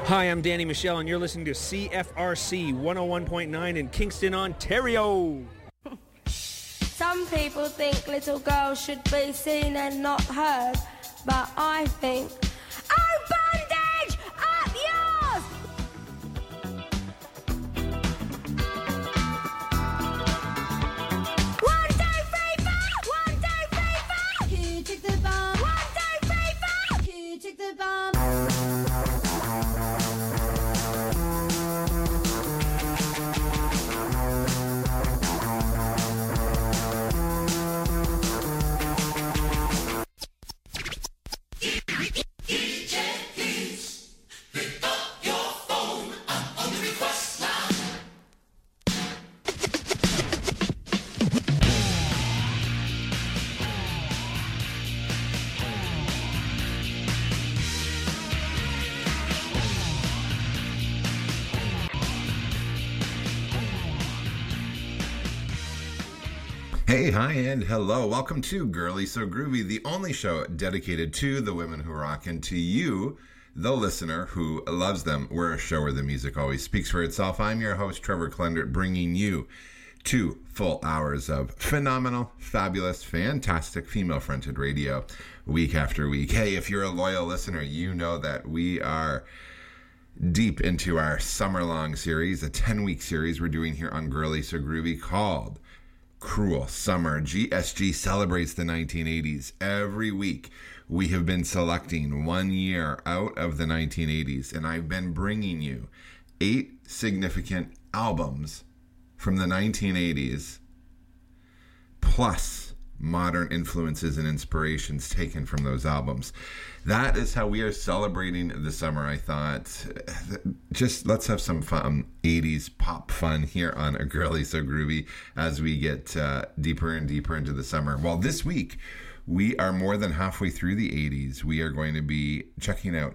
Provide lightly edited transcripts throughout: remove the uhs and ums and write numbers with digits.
Hi, I'm Danny Michelle, and you're listening to CFRC 101.9 in Kingston, Ontario. Some people think little girls should be seen and not heard, but I think, oh, bondage, up yours! One, two, three, four! One, two, three, four! Here, take the bomb. 1, 2, 3, 4! Here, take the bomb. Hey, hi, and hello. Welcome to Girly So Groovy, the only show dedicated to the women who rock and to you, the listener who loves them. We're a show where the music always speaks for itself. I'm your host, Trevor Klendert, bringing you 2 full hours of phenomenal, fabulous, fantastic female-fronted radio week after week. Hey, if you're a loyal listener, you know that we are deep into our summer-long series, a 10-week series we're doing here on Girly So Groovy called Cruel Summer. GSG celebrates the 1980s. Every week we have been selecting 1 year out of the 1980s, and I've been bringing you 8 significant albums from the 1980s, plus modern influences and inspirations taken from those albums. That is how we are celebrating the summer. I thought, just let's have some fun 80s pop fun here on A Girly So Groovy as we get deeper and deeper into the summer. Well, this week, we are more than halfway through the 80s. We are going to be checking out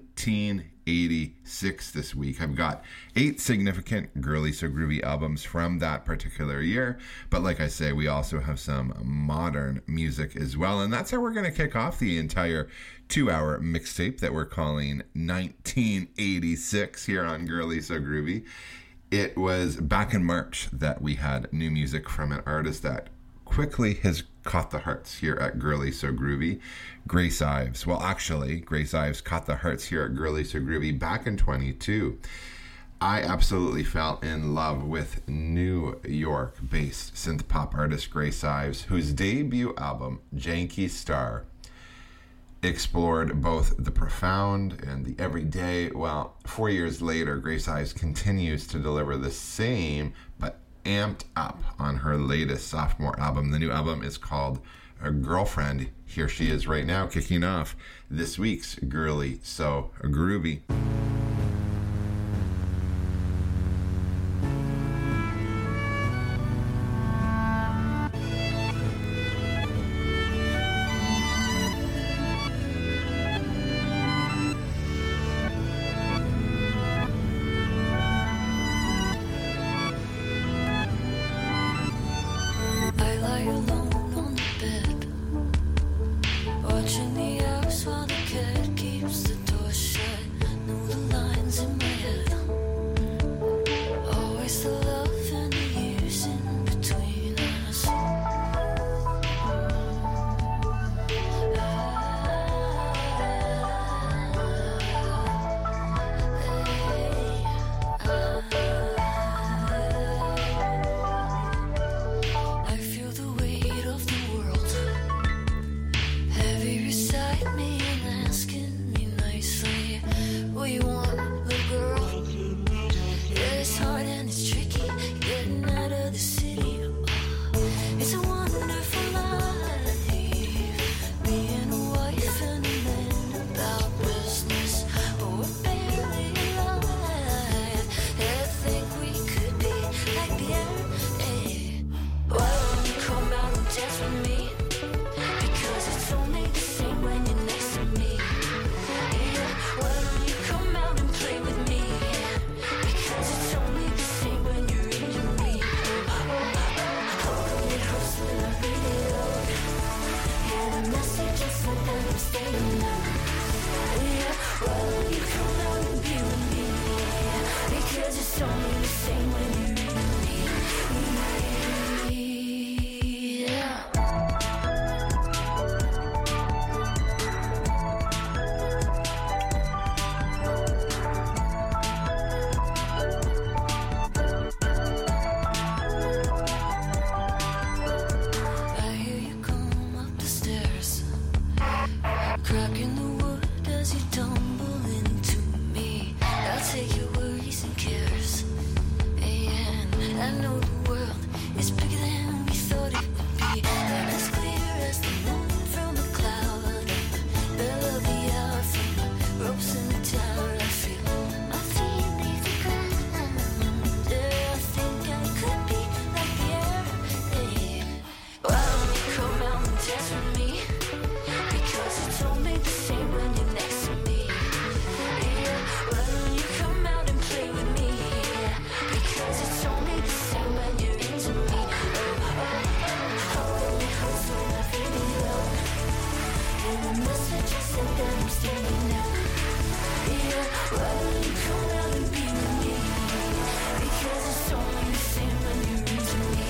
1986 this week. I've got 8 significant Girly So Groovy albums from that particular year. But like I say, we also have some modern music as well. And that's how we're going to kick off the entire 2-hour mixtape that we're calling 1986 here on Girly So Groovy. It was back in March that we had new music from an artist that quickly has caught the hearts here at Girly So Groovy, Grace Ives. Well, actually, Grace Ives caught the hearts here at Girly So Groovy back in 22. I absolutely fell in love with New York-based synth pop artist Grace Ives, whose debut album, Janky Star, explored both the profound and the everyday. Well, 4 years later, Grace Ives continues to deliver the same, but amped up on her latest sophomore album. The new album is called A Girlfriend. Here she is right now, kicking off this week's Girly So Groovy. Watching the hours while the cat keeps the door shut. Know the crack in the wood as you tumble into me. I'll take your worries and cares, and I know the world is bigger than we thought it would be, and as clear as the moon from a cloud, bell of the hour from the ropes in the tower. I feel my feet leave the ground. Yeah, I think I could be like the air. Hey, why don't you come out and dance with me? Because it's only the same when you're next to me. Yeah, why don't you come out and play with me? Because it's only the same when you're into me. Hold me close when I feel low. And the message is sent that I'm standing up. Yeah, why don't you come out and be with me? Because it's only the same when you're into me.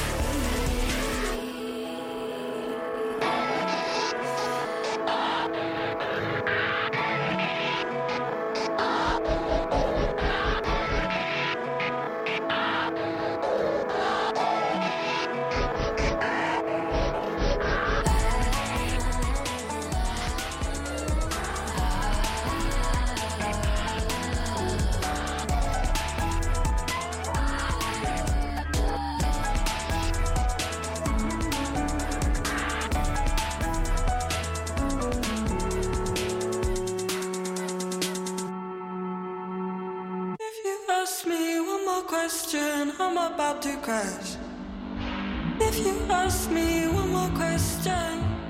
If you ask me one more question, I'm about to crash. If you ask me one more question,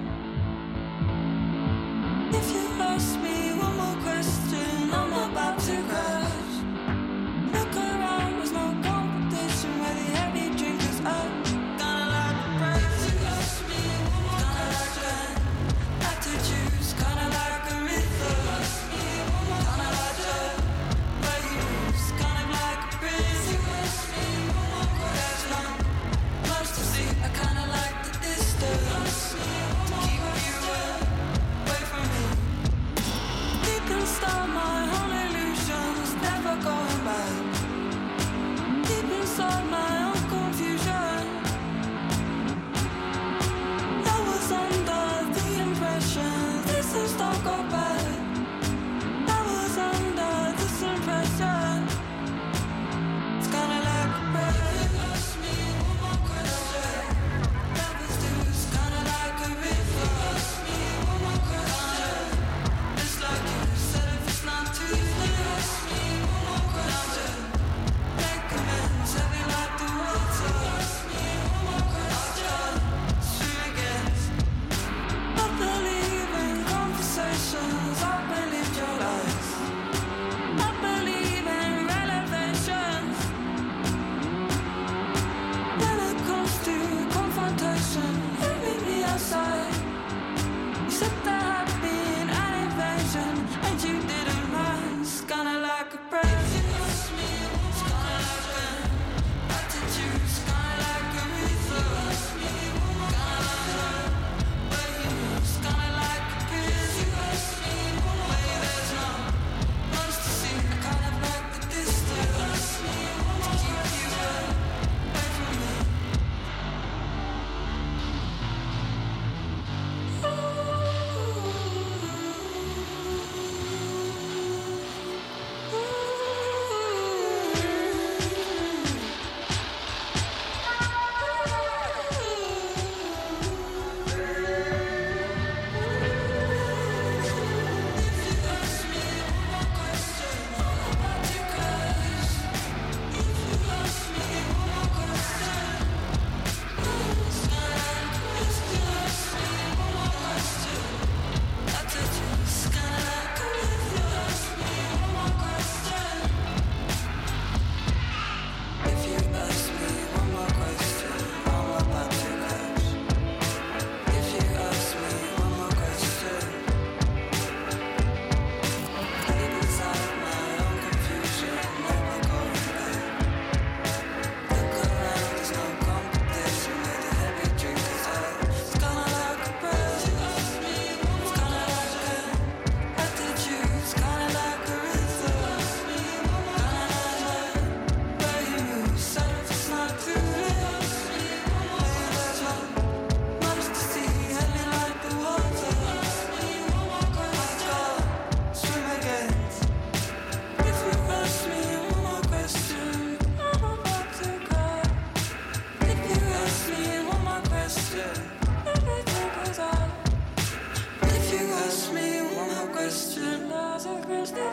if you ask me one more question, I'm about to crash. Look around, there's no competition where the heavy drinkers are. Gonna like the praise. If you ask me one more question, like to choose, kinda like a rhythm. Kinda like the way you move, kind of like a breeze. You ask me one more question, much to see. I kinda like the distance.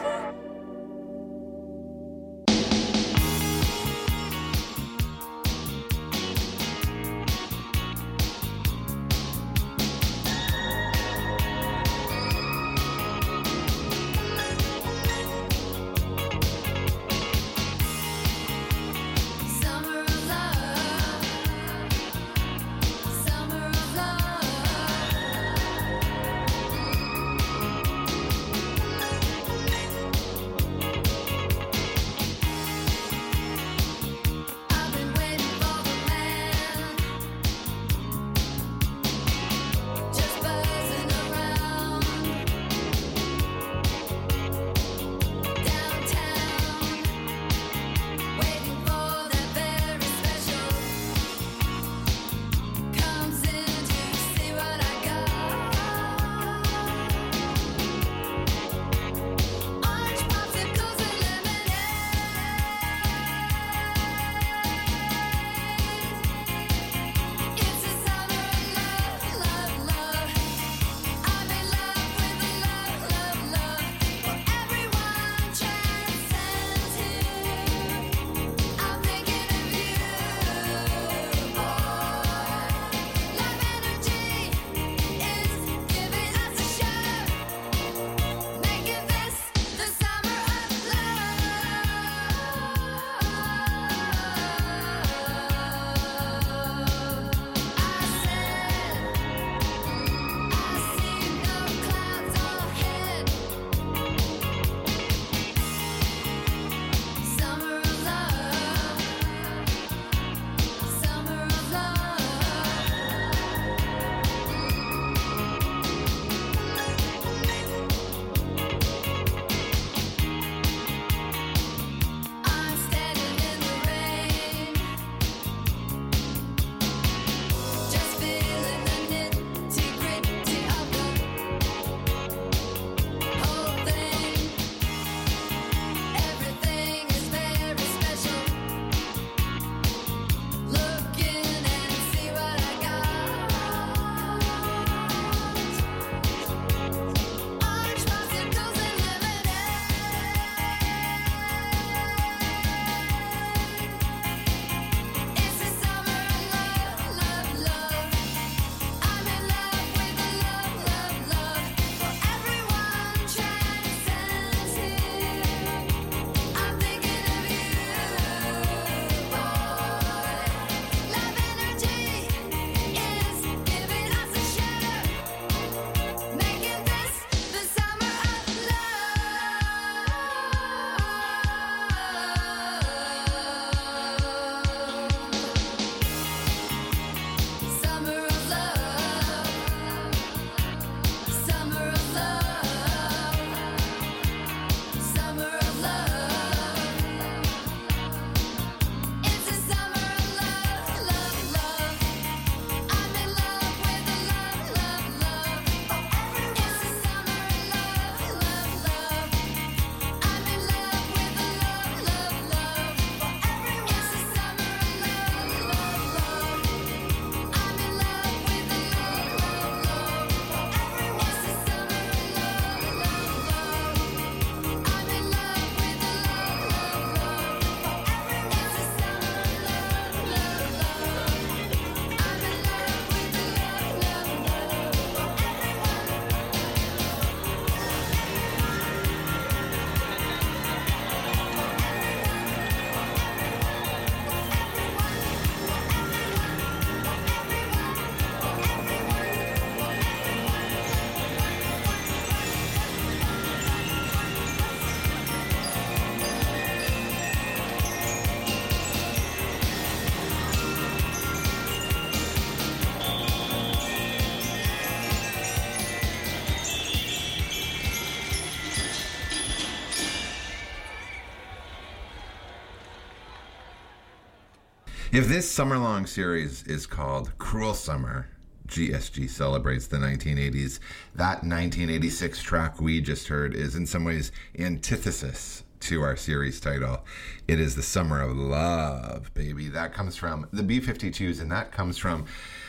If this summer-long series is called Cruel Summer, GSG celebrates the 1980s, that 1986 track we just heard is in some ways antithesis to our series title. It is the Summer of Love, baby. That comes from the B-52s, and that comes from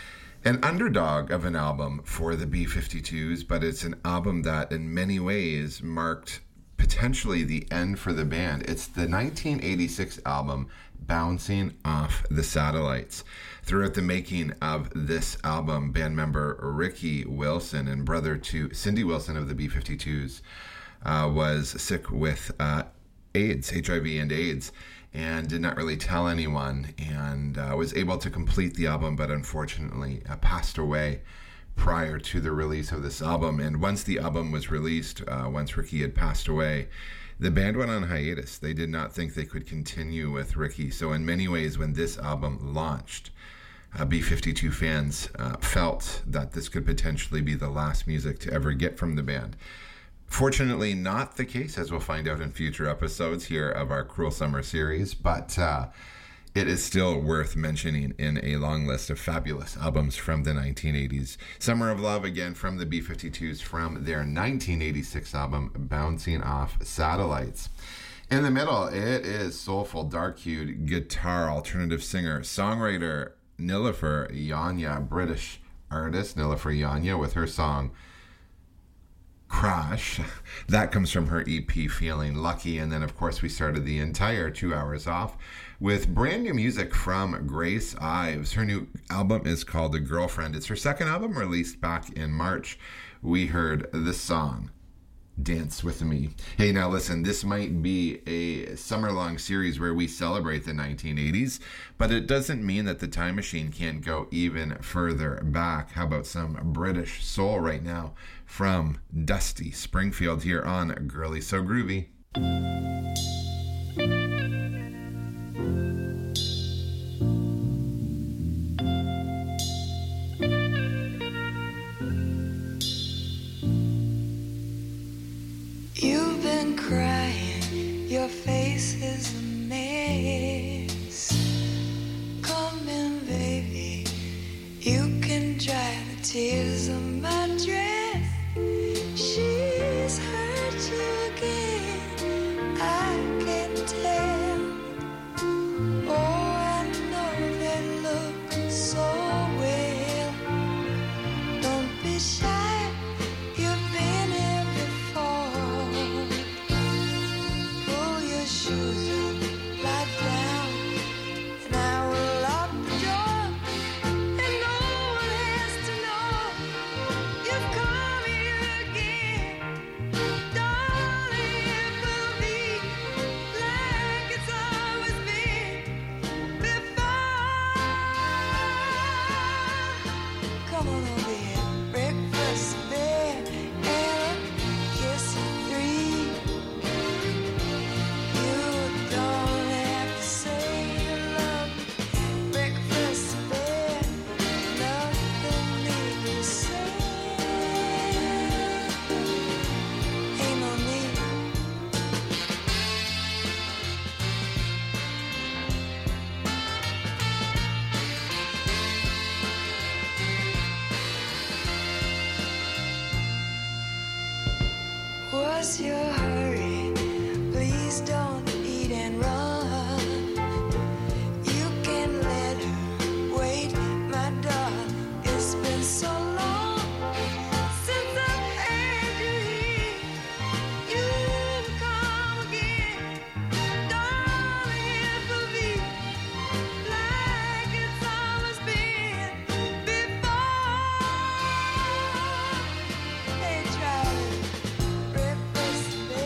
an underdog of an album for the B-52s, but it's an album that in many ways marked potentially the end for the band. It's the 1986 album, Bouncing Off the Satellites. Throughout the making of this album, band member Ricky Wilson and brother to Cindy Wilson of the B-52s was sick with AIDS, HIV and AIDS, and did not really tell anyone, and was able to complete the album, but unfortunately passed away prior to the release of this album. And once the album was released, once Ricky had passed away, the band went on hiatus. They did not think they could continue with Ricky. So in many ways, when this album launched, B-52 fans felt that this could potentially be the last music to ever get from the band. Fortunately, not the case, as we'll find out in future episodes here of our Cruel Summer series, but it is still worth mentioning in a long list of fabulous albums from the 1980s. Summer of Love, again, from the B-52s, from their 1986 album, Bouncing Off Satellites. In the middle, it is soulful, dark-hued guitar alternative singer, songwriter Nilüfer Yanya, British artist Nilüfer Yanya, with her song Crash. That comes from her EP Feeling Lucky. And then, of course, we started the entire 2 hours off with brand new music from Grace Ives. Her new album is called The Girlfriend. It's her second album, released back in March. We heard the song Dance With Me. Hey, now listen, this might be a summer-long series where we celebrate the 1980s, but it doesn't mean that the time machine can't go even further back. How about some British soul right now from Dusty Springfield here on Girly So Groovy. You've been crying, your face is a mess. Come in, baby, you can dry the tears on my dress. She's hurt you again, I can tell. Oh, I know they look so well. Don't be shy, you've been here before. Pull your shoes up, lie down, and I will lock the door, and no one has to know you've come here again. Darling, it will be like it's always been before. Come on over here, breakfast there, and a kiss at 3. You don't have to say you love me. Breakfast there, nothing need to say. Ain't no need. What's your hurry? Please don't eat and run. You can let her wait, my darling. It's been so long since I've had you here. You come again, darling. It will be like it's always been before. Hey, Charlie. Breakfast there.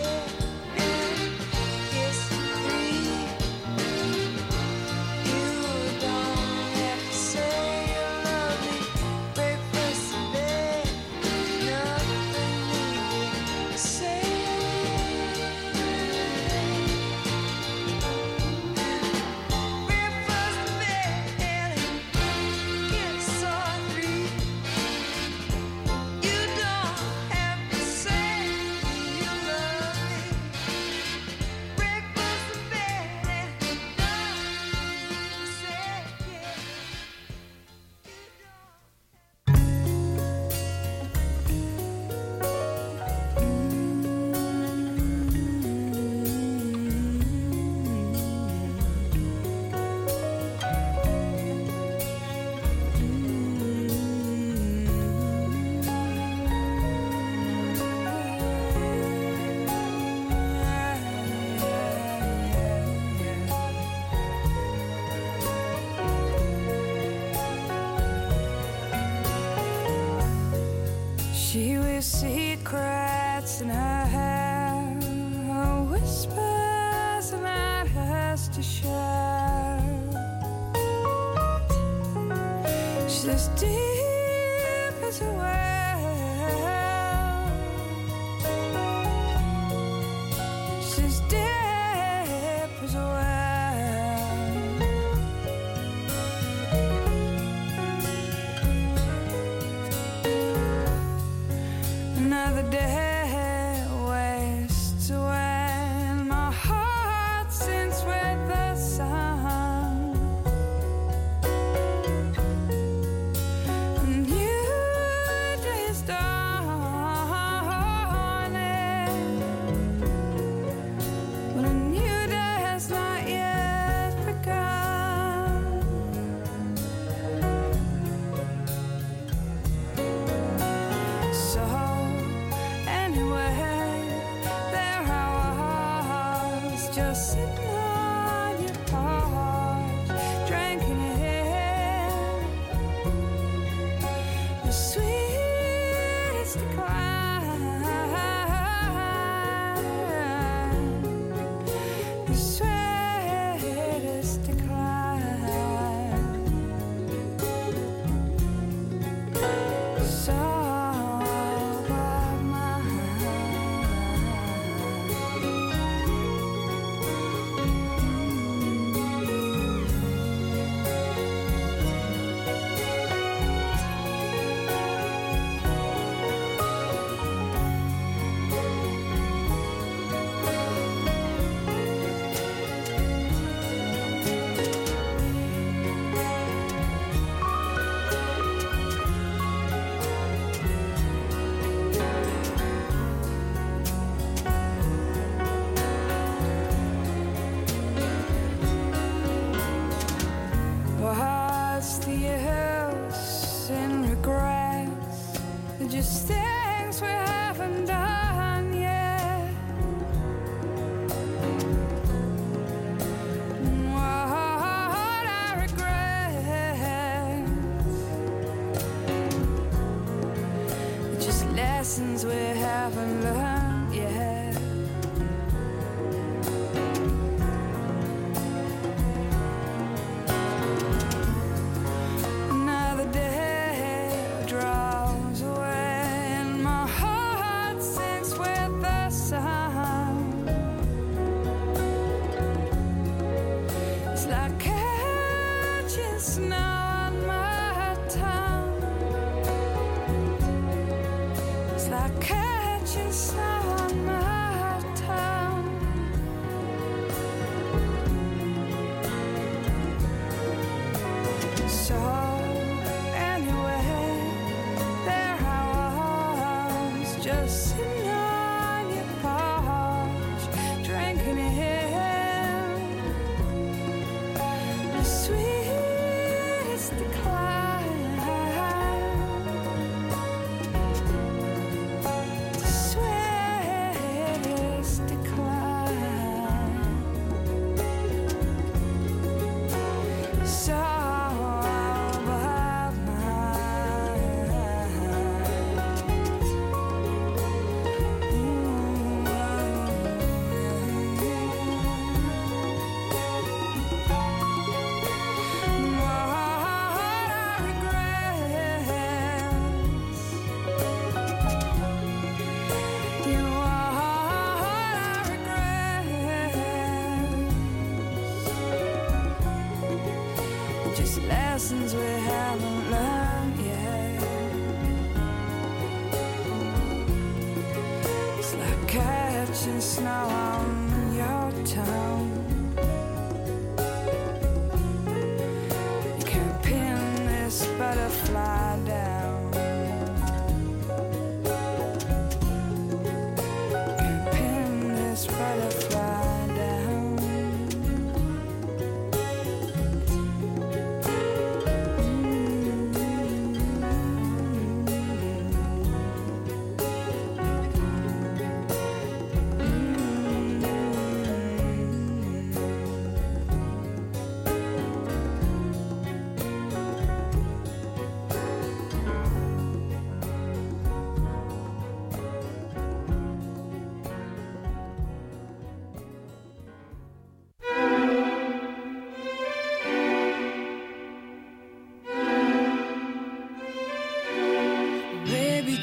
your secrets in her hair, her whispers are not hers to share. She's as deep as a well. She's as deep as a well. Another day wastes away, and my heart sinks with the sun. A new day is dawning, but a new day has not yet begun. So anyway, there I was, just sitting on your porch, drinking in the sweetest decline, the sweetest decline. So what's the use in regrets? They're just things we haven't done yet. And what I regret, they're just lessons we haven't learned yet. Another day draws away, and my heart sinks with the sun. It's like catching snow on my tongue. It's like catching snow on my tongue. So anyway, there I was, just sitting on your porch, drinking in the sweetest decline, the sweetest decline. So above my just lessons we haven't learned yet. It's like catching snow on your tongue. You can't pin this butterfly down. You can't pin this butterfly down.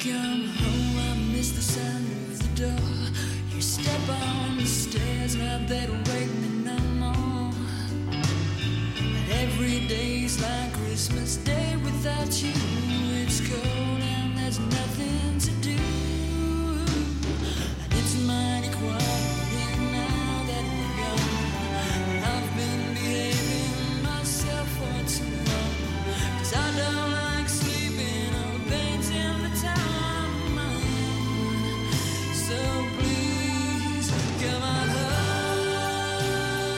come home, I miss the sound of the door. You step on the stairs, now they don't wake me no more. But every day's like Christmas Day without you. It's cold and there's nothing to do. And it's mighty quiet now that we're gone. I've been behaving myself for too long. 'Cause I don't like sleeping on the beds in the town of my own. So please come on home.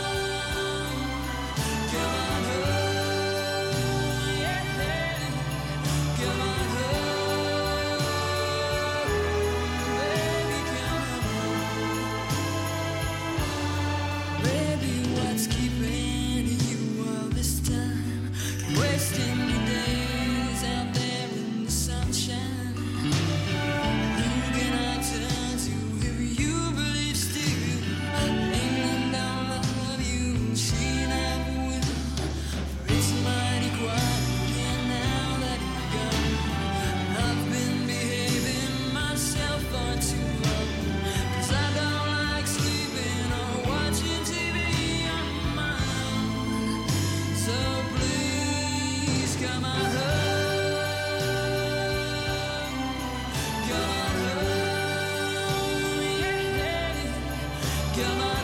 Come on home. Yeah. Come on home. Baby, come on home. Baby, what's keeping you all this time? Wasting your days out there in the sunshine. Who can I turn to if you believe still? England don't love you, she never will. For it's mighty quiet here now that you're gone. I've been behaving myself for too long. 'Cause I don't like sleeping or watching TV on my own. So please come on home. Come on home. Yeah. Come on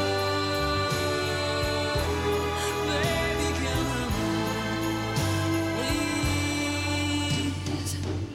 home. Baby, come on home. Please.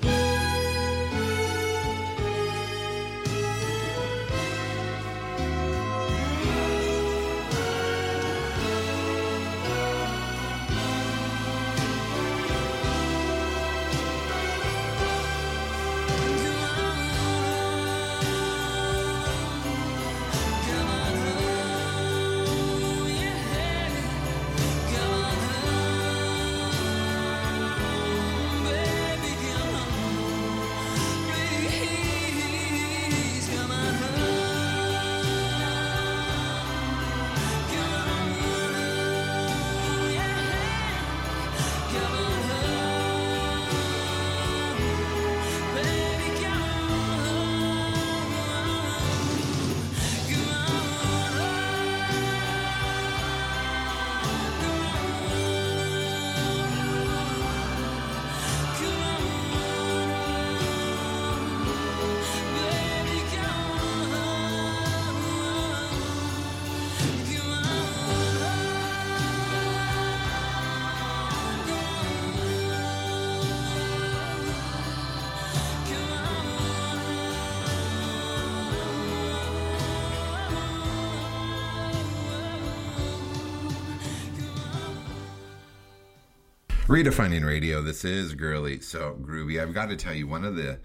Redefining radio, this is Girly So Groovy. I've got to tell you, one of the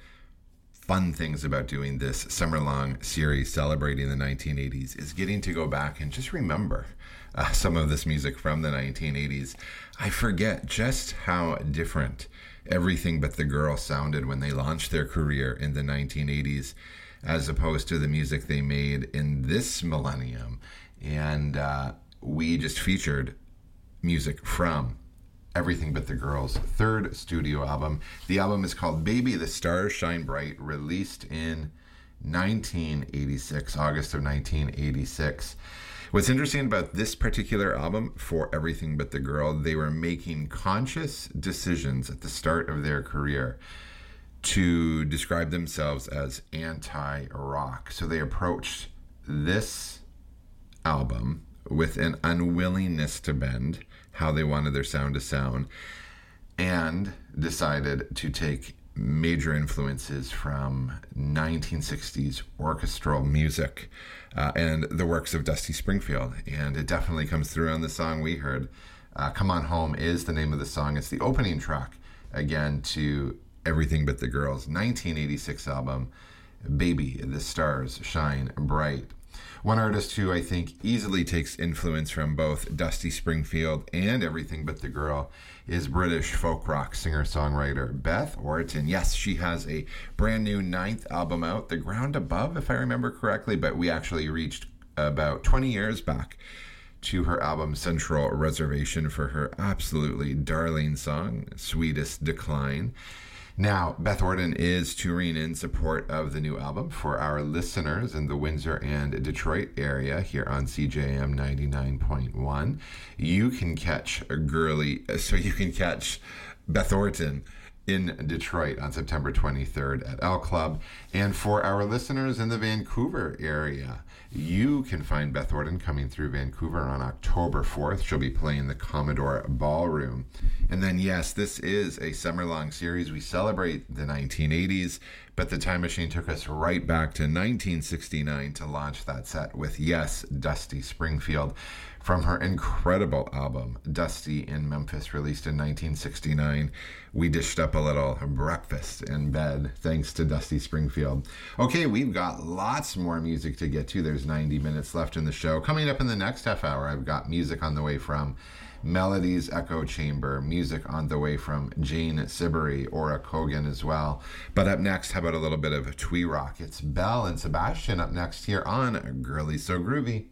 fun things about doing this summer-long series celebrating the 1980s is getting to go back and just remember some of this music from the 1980s. I forget just how different Everything But the Girl sounded when they launched their career in the 1980s as opposed to the music they made in this millennium. And we just featured music from Everything But the Girl's third studio album. The album is called Baby, the Stars Shine Bright, released in 1986, August of 1986. What's interesting about this particular album, For Everything But the Girl, they were making conscious decisions at the start of their career to describe themselves as anti-rock. So they approached this album with an unwillingness to bend how they wanted their sound to sound, and decided to take major influences from 1960s orchestral music and the works of Dusty Springfield. And it definitely comes through on the song we heard. Come On Home is the name of the song. It's the opening track, again, to Everything But the Girl's 1986 album, Baby, the Stars Shine Bright. One artist who I think easily takes influence from both Dusty Springfield and Everything But the Girl is British folk rock singer-songwriter Beth Orton. Yes, she has a brand new 9th album out, The Ground Above, if I remember correctly, but we actually reached about 20 years back to her album Central Reservation for her absolutely darling song, Sweetest Decline. Now, Beth Orton is touring in support of the new album for our listeners in the Windsor and Detroit area here on CJM 99.1. You can catch Beth Orton in Detroit on September 23rd at L Club. And for our listeners in the Vancouver area, you can find Beth Orton coming through Vancouver on October 4th. She'll be playing the Commodore Ballroom. And then, yes, this is a summer-long series. We celebrate the 1980s, but the Time Machine took us right back to 1969 to launch that set with, yes, Dusty Springfield from her incredible album, Dusty in Memphis, released in 1969. We dished up a little breakfast in bed thanks to Dusty Springfield. Okay, we've got lots more music to get to. There's 90 minutes left in the show. Coming up in the next half hour, I've got music on the way from Melody's Echo Chamber, music on the way from Jane Siberry, Ora Kogan as well. But up next, how about a little bit of twee rock? It's Belle and Sebastian up next here on Girly So Groovy.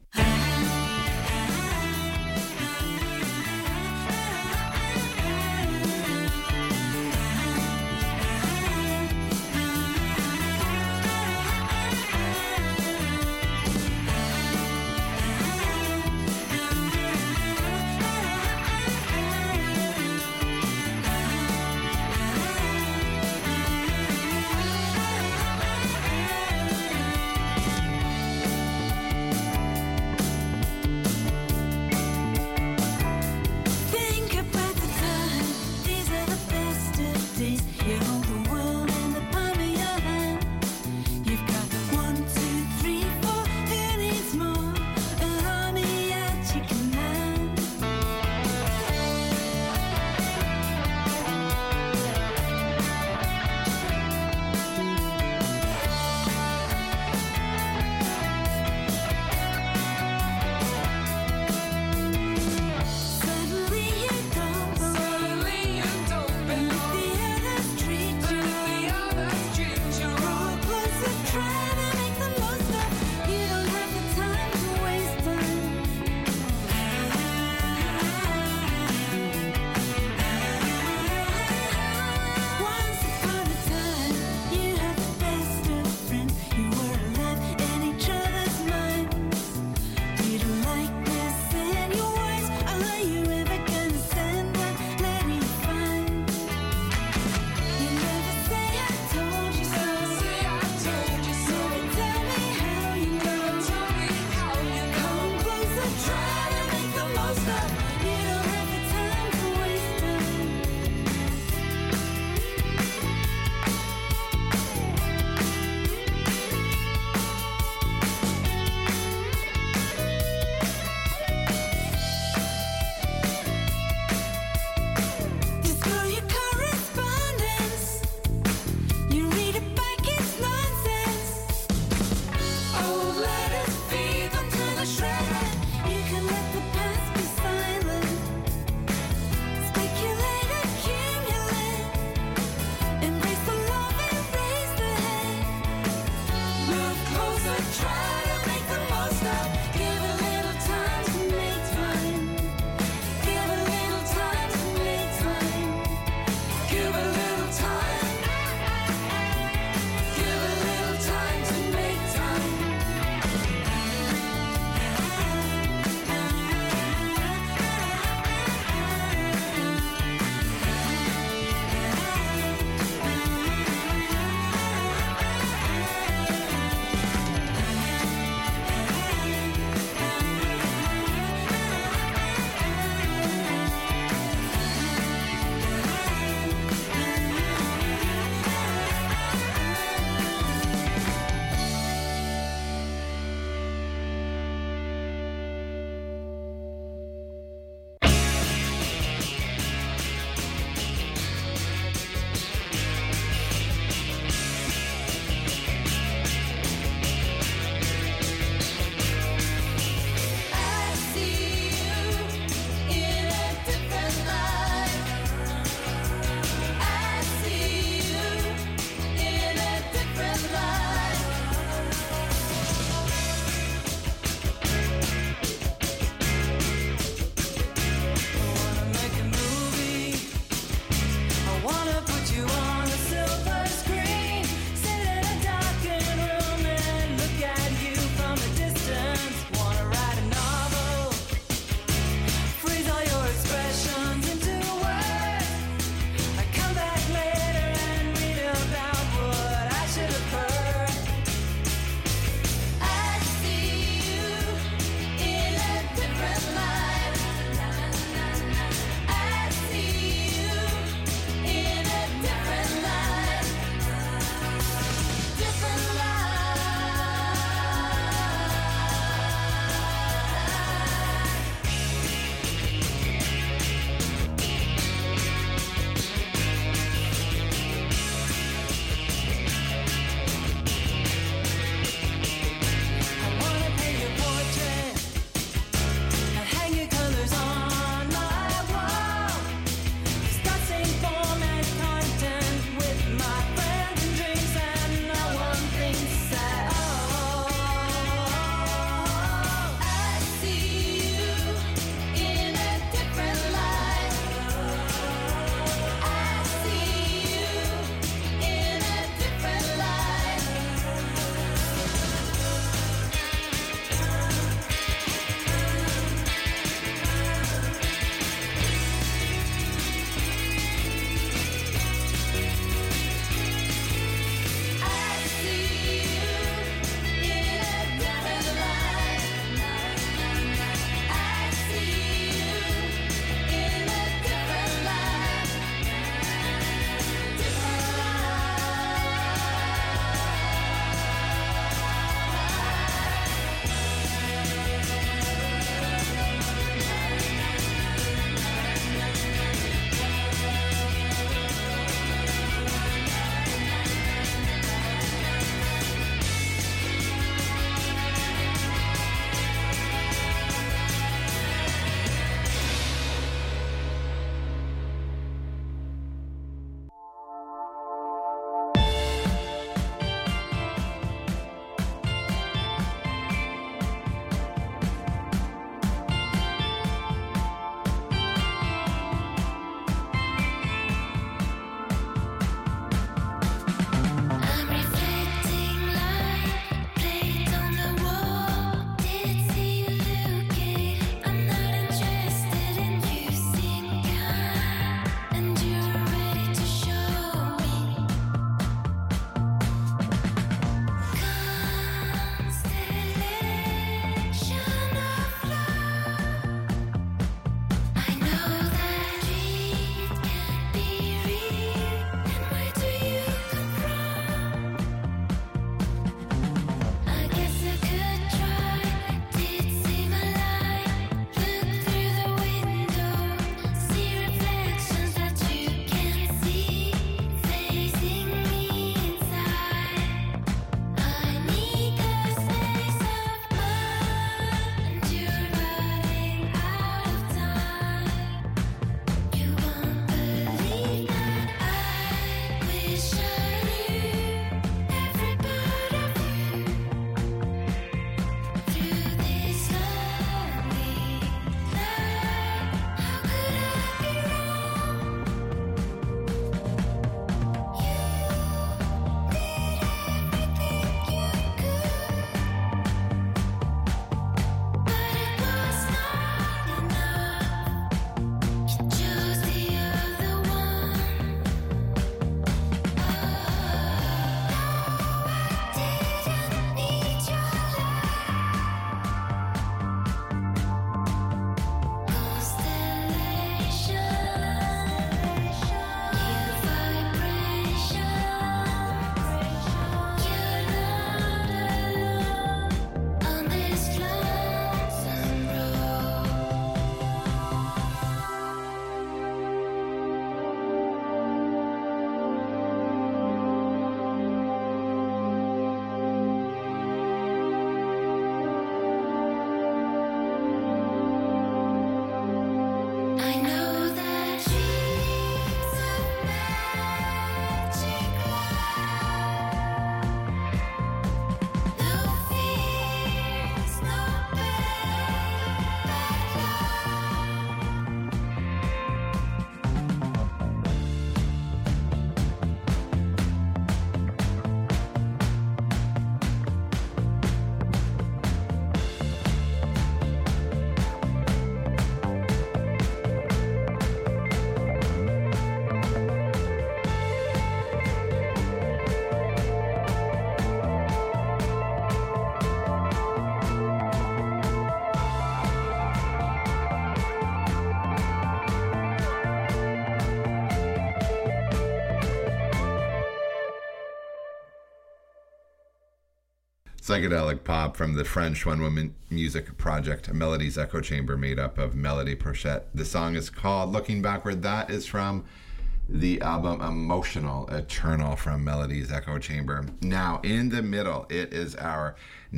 Psychedelic pop from the French one-woman music project Melody's Echo Chamber, made up of Melody Prochette. The song is called Looking Backward. That is from the album Emotional Eternal from Melody's Echo Chamber. Now, in the middle, it is our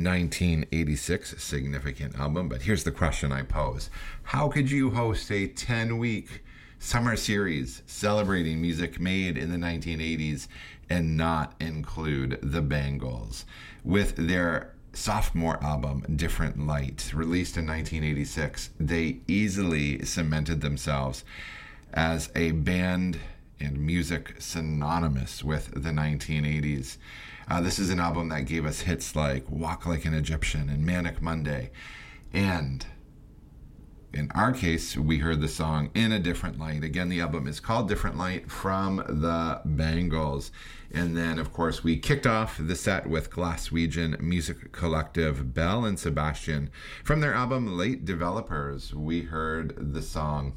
1986 significant album. But here's the question I pose. How could you host a 10-week summer series celebrating music made in the 1980s and not include the Bangles? With their sophomore album, Different Light, released in 1986, they easily cemented themselves as a band and music synonymous with the 1980s. This is an album that gave us hits like Walk Like an Egyptian and Manic Monday. And in our case, we heard the song In a Different Light. Again, the album is called Different Light from the Bangles. And then, of course, we kicked off the set with Glaswegian music collective Belle and Sebastian. From their album Late Developers, we heard the song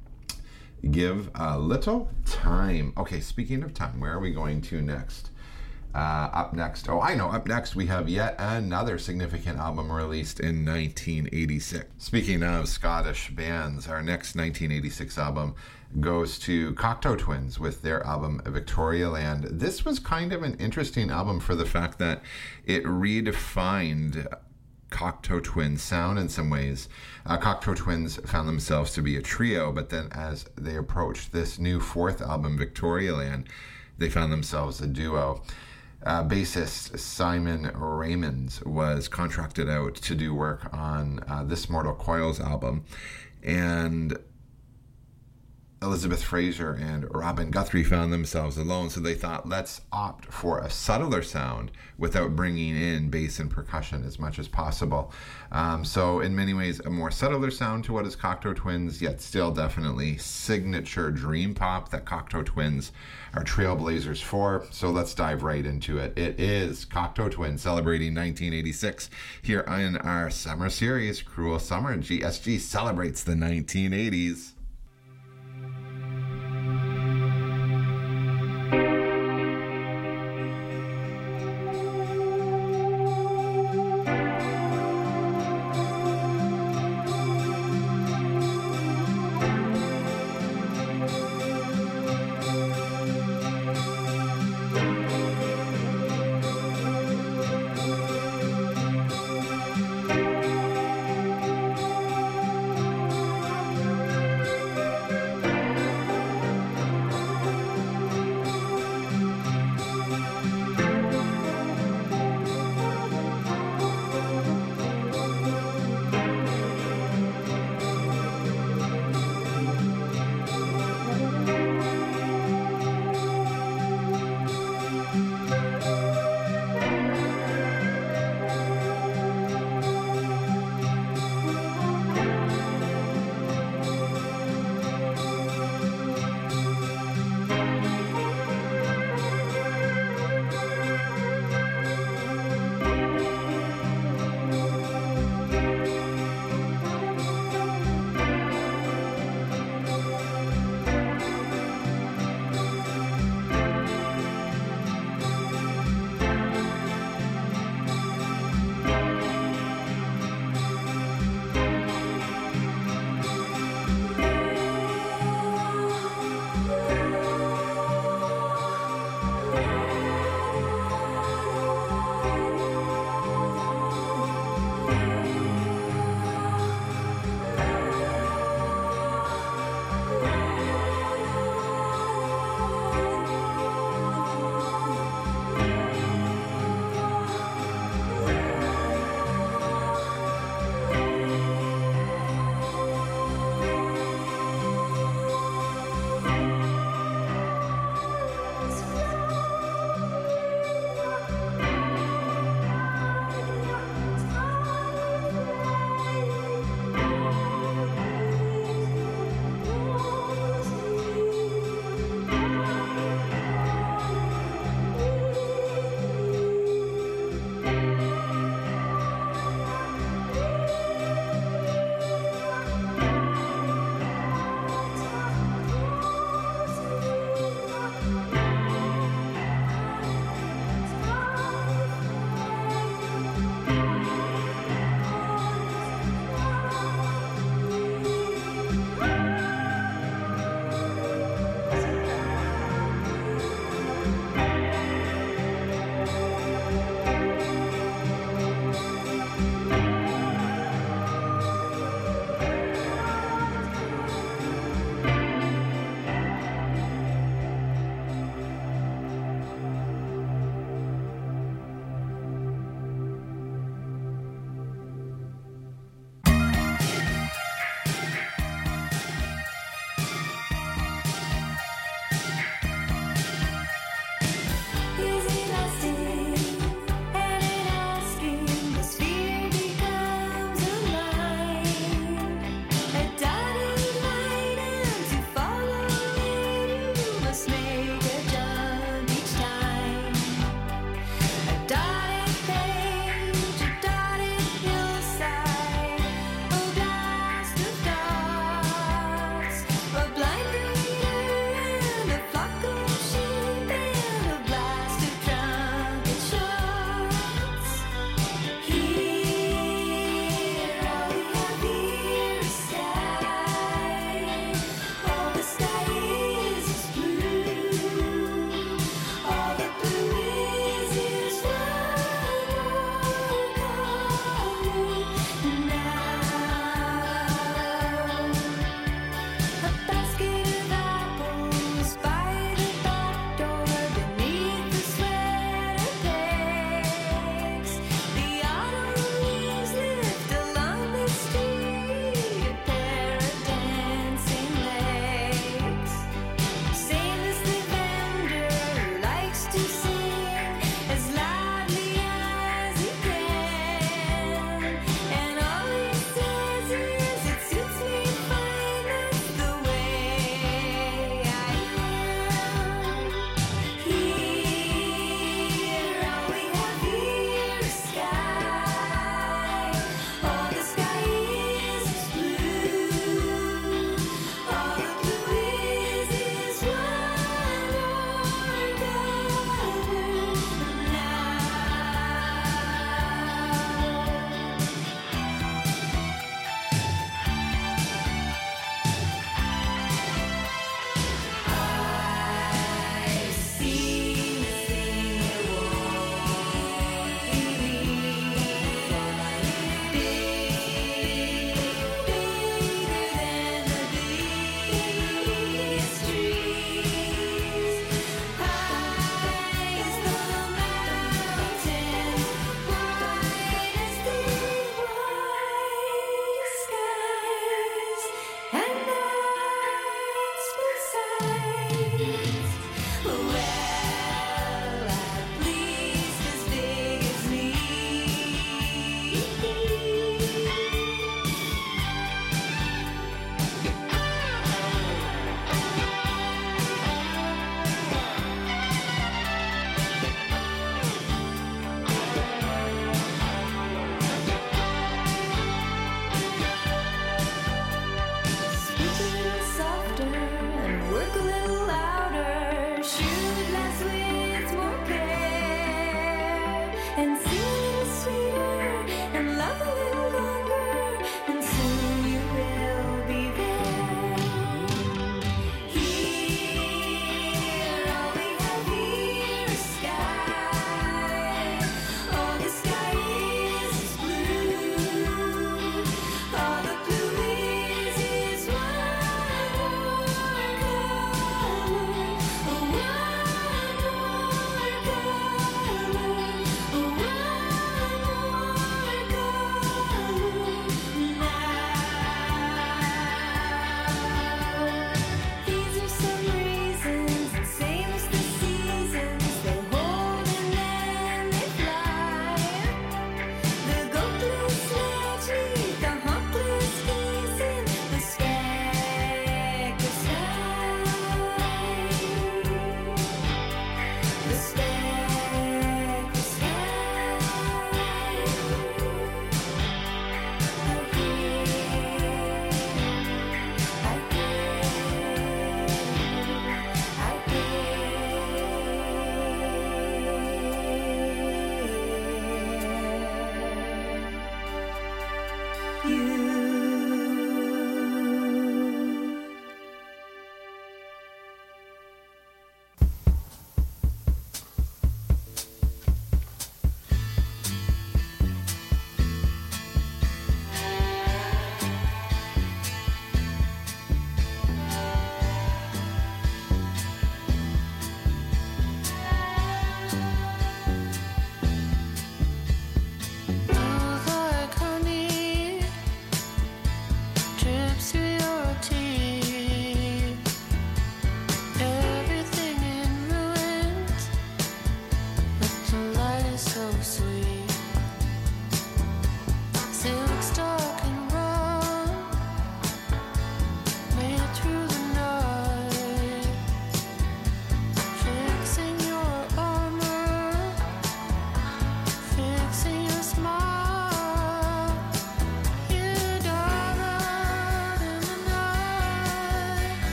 Give a Little Time. Okay, speaking of time, where are we going to next? Up next we have yet another significant album released in 1986. Speaking of Scottish bands, our next 1986 album goes to Cocteau Twins with their album Victoria Land. This was kind of an interesting album for the fact that it redefined Cocteau Twins sound in some ways. Cocteau Twins found themselves to be a trio, but then as they approached this new fourth album, Victoria Land, they found themselves a duo. Bassist Simon Raymonds was contracted out to do work on This Mortal Coil's album, and Elizabeth Fraser and Robin Guthrie found themselves alone, so they thought, let's opt for a subtler sound without bringing in bass and percussion as much as possible. So in many ways, a more subtler sound to what is Cocteau Twins, yet still definitely signature dream pop that Cocteau Twins are trailblazers for. So let's dive right into it. It is Cocteau Twins celebrating 1986 here in our summer series, Cruel Summer. GSG celebrates the 1980s.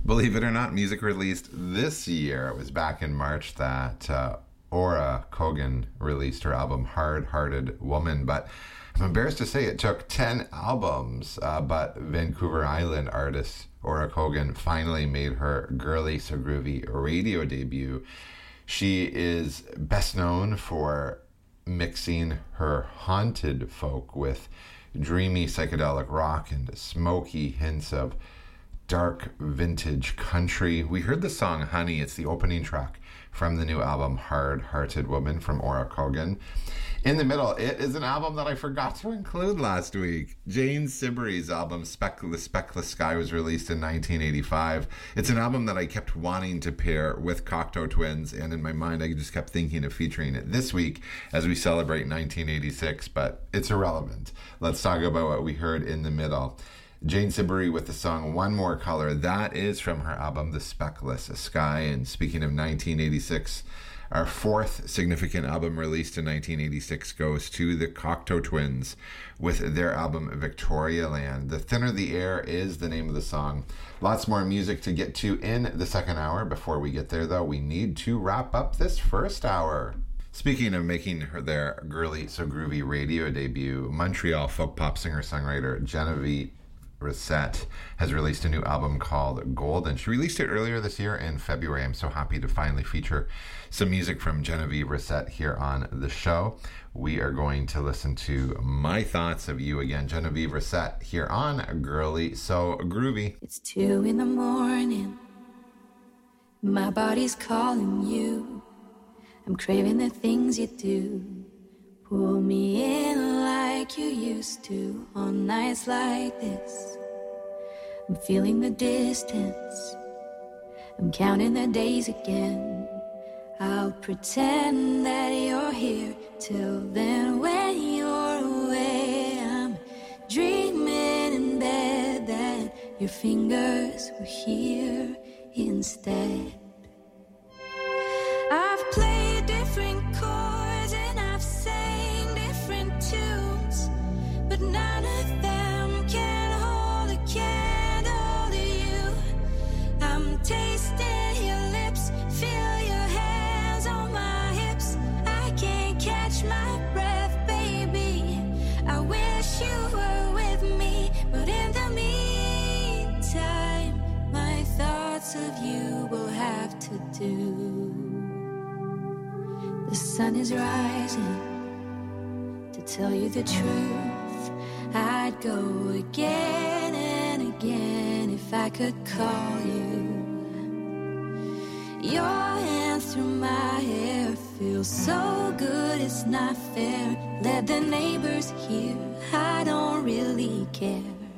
Believe it or not, music released this year. It was back in March that Aura Kogan released her album Hard Hearted Woman, but I'm embarrassed to say it took 10 albums, but Vancouver Island artist Aura Kogan finally made her Girly So Groovy radio debut. She is best known for mixing her haunted folk with dreamy psychedelic rock and smoky hints of dark vintage country. We heard the song Honey. It's the opening track from the new album Hard Hearted Woman from Aura Kogan. In the middle, it is an album that I forgot to include last week. Jane Siberry's album Speckless Sky was released in 1985. It's an album that I kept wanting to pair with Cocteau Twins, and in my mind I just kept thinking of featuring it this week as we celebrate 1986, but it's irrelevant. Let's talk about what we heard in the middle. Jane Siberry with the song One More Color. That is from her album The Speckless Sky. And speaking of 1986, our fourth significant album released in 1986 goes to the Cocteau Twins with their album Victoria Land. The Thinner the Air is the name of the song. Lots more music to get to in the second hour. Before we get there, though, we need to wrap up this first hour. Speaking of making their Girly So Groovy radio debut, Montreal folk pop singer-songwriter Genevieve Rissette has released a new album called Gold, and she released it earlier this year in February. I'm so happy to finally feature some music from Genevieve Rissette here on the show. We are going to listen to My Thoughts of You again. Genevieve Rissette here on Girly So Groovy. It's 2 a.m. My body's calling you. I'm craving the things you do. Pull me in like you used to on nights like this. I'm feeling the distance. I'm counting the days again. I'll pretend that you're here. Till then, when you're away, I'm dreaming in bed that your fingers were here instead. I've played different chords and I've sang different tunes, but none of them can hold a candle to you. I'm tasting your lips, feel your hands on my hips. I can't catch my breath, baby. I wish you were with me, but in the meantime, my thoughts of you will have to do. The sun is rising. To tell you the truth, I'd go again and again if I could call you. Your hand through my hair feels so good, it's not fair. Let the neighbors hear, I don't really care.